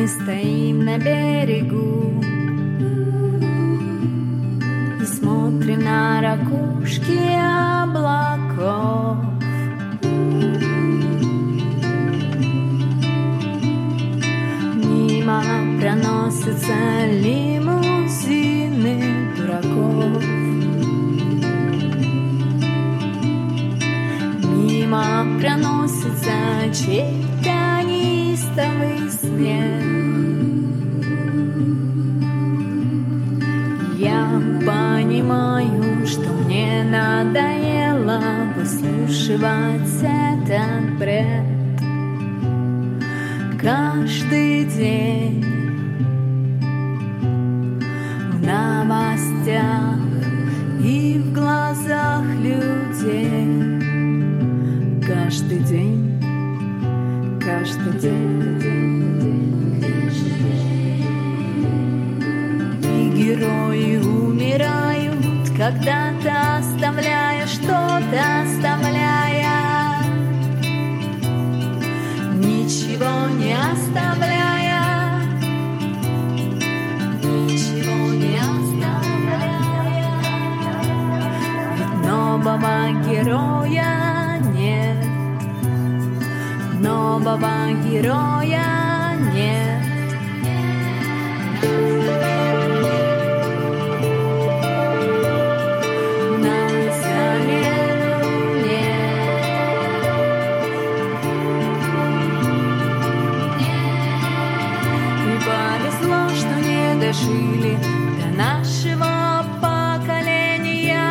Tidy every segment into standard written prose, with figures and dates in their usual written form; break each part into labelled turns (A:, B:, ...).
A: стоим на берегу и смотрим на ракушки облаков. Мимо проносятся лимузины дураков. Мимо проносится чей-то неистовый смех. Я понимаю, что мне надоело выслушивать этот бред каждый день в новостях и в глазах людей. Каждый день, каждый день. И герои умирают, когда-то оставляя что-то, оставляя, ничего не оставляя, ничего не оставляя. Ведь нового героя нет, нового героя нет. На замену нет. И повезло, что не дожили до нашего поколения.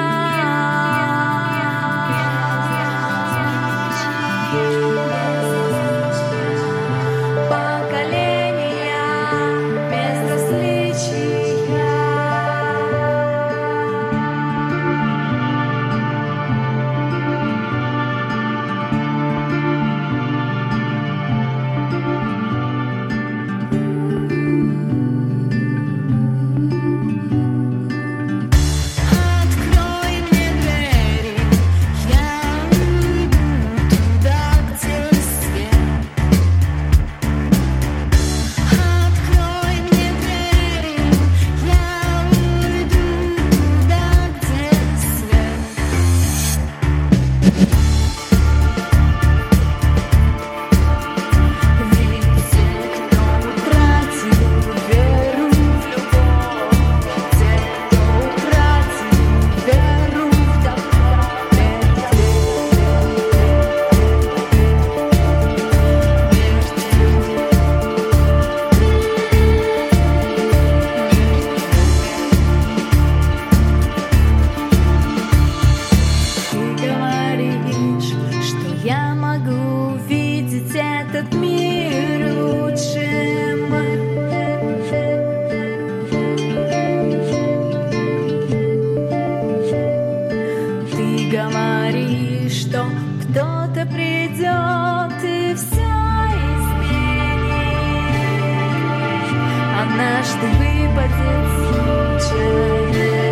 A: Этот мир лучшим. Ты говоришь, что кто-то придет и все изменит. Однажды выпадет случай.